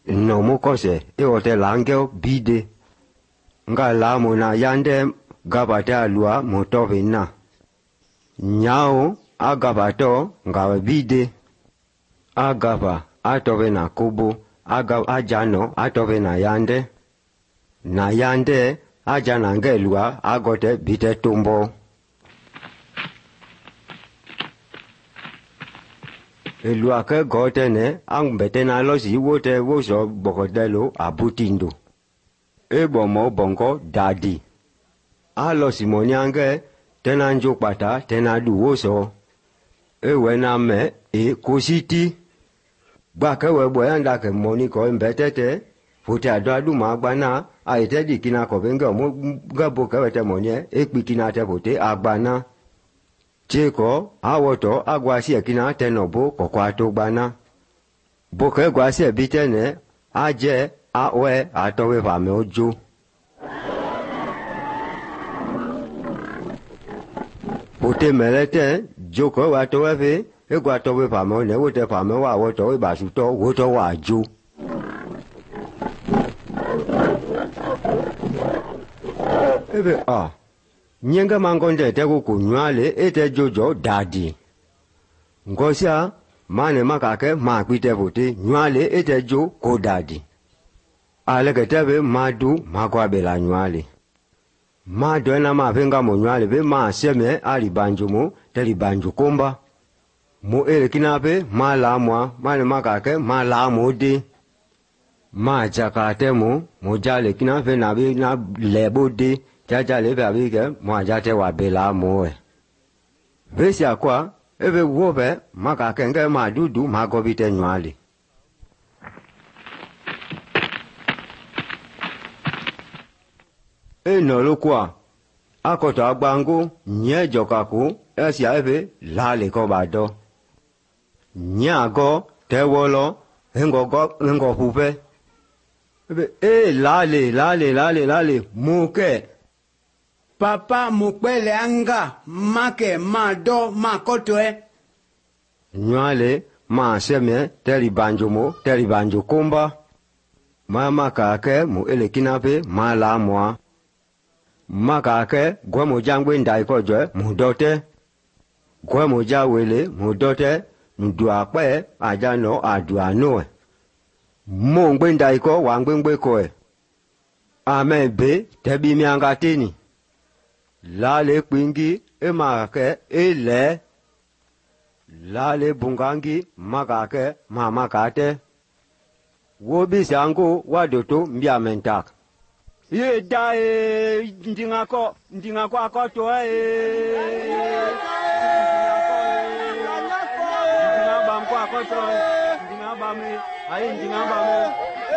no mukose e ote langeo bide nga la mona yande gabata lua motovina nyao agabato nga bide agaba atovena kubu aga ajano atovena yande na yande ajana ngelua agote bite tumbo elua ke gote ne ang betena losi wote woso bokodelo abutindo ebomo bongo dadi alo simoniange tenanjo pata tenadu woso ewena me kusiti gbake webo yanda ke moniko mbetete futi adadu magbana aite dikina kobenge mo gabo kawete monye ekpikina te futi agbana cheko awoto agwasi ekina tenobo kokwato gbana boke gwasi ebitene aje awe atowe fame ojo futi melete joko watowe fe egwatowe fame ne wote fame wa woto ibasuto woto wa jo ebe nyenga mangonde tegu kunywale ete jojo dadi ngosia mane makake makwite futi nywale ete jo ko dadi alegetebe madu makwabela nywale madu ena mavenga mo nywale be maseme alibanjumu telibanju komba mo elekinabe malamwa mane makake malamu de majakatemu mojale kinabe nabe na lebode jaja lebe abige mwajate wa bela moe besi akwa ebe wobe maka kenge madudu magobite nywali enolokwa akoto agbangu nye jokaku esi ebe lale kobado nyago tewolo ngopupe ebe lale muke Papa mukpele anga make mado makotoe. Nywale ma seme teribanjo kumba. Mama kake mu elekinape ma la mwa. Ma kake gwe mo jangwe ndaiko jwe mu dote. Gwe mo jawele mu dote ndu akpe ajano adu anoe. Mo ngwe ndaiko wangwe koe. Ame be tebi miangatini. Lale kwingi emake ele lale bungangi makake mamakate wobi sangu wadoto mbiamentak ye dae ndingako akoto ndingabam kwa akoto ndingabame ayi ndingabame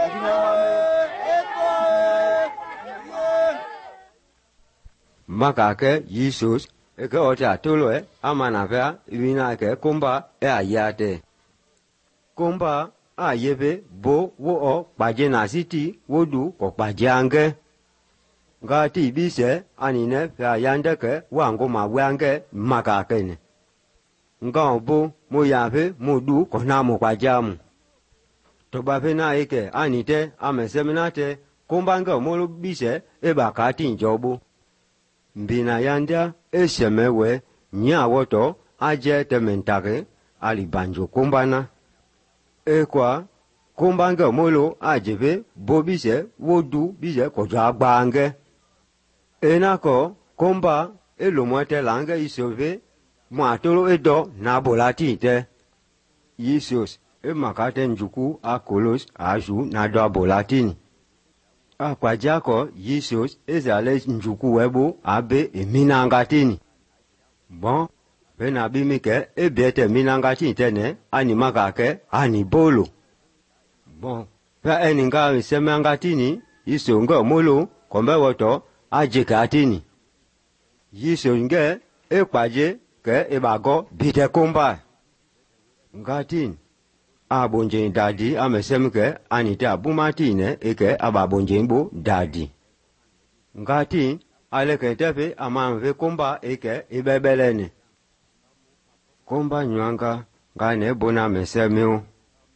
makake Jesus eke ote atoloe amanavea ibina ke kumba ayate kumba ayebe bo wo paje na siti wodu ko pajange ngati bise anine fa yandeke wango mawange makake ne ngombo moyabe modu ko na mo kwajamu to babe na eke anite ameseminate kumba ngo molo bise ebakati njobo mbina yanda esemewe nyawoto aje tementake alibanjo kumbana ekwa kumbange molo ajebe bobise wodu bise koja agbange enako kumba elomwete lange isove mwatolo edo na bolatite yisos emakate njuku akolos aju na do bolatini akwajako Jesus ezale njuku webo abe eminangatini bon bena bimike ebiete minangatini tene ani makake ani bolo bon pa eninga semangatini isongo molo kombe woto ajekatini yisonge ekwaje ke ebago bite komba ngatini abonje dadi amesemke anite abumatine eke ababonje mbo dadi ngati aleke tefe amanve komba eke ibebelene komba nywanga ngane bona mesemeo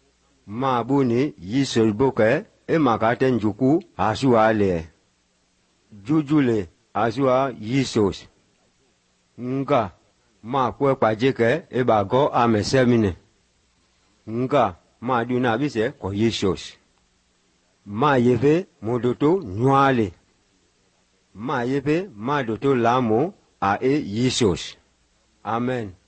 ma buni yisul boke e makate njuku asua le jujule asua yisos nga ma kwe pajeke e bago amesemine nga ma duna bise ko yisos ma yeve modoto nyale ma yeve ma doto lamo a e yisos amen.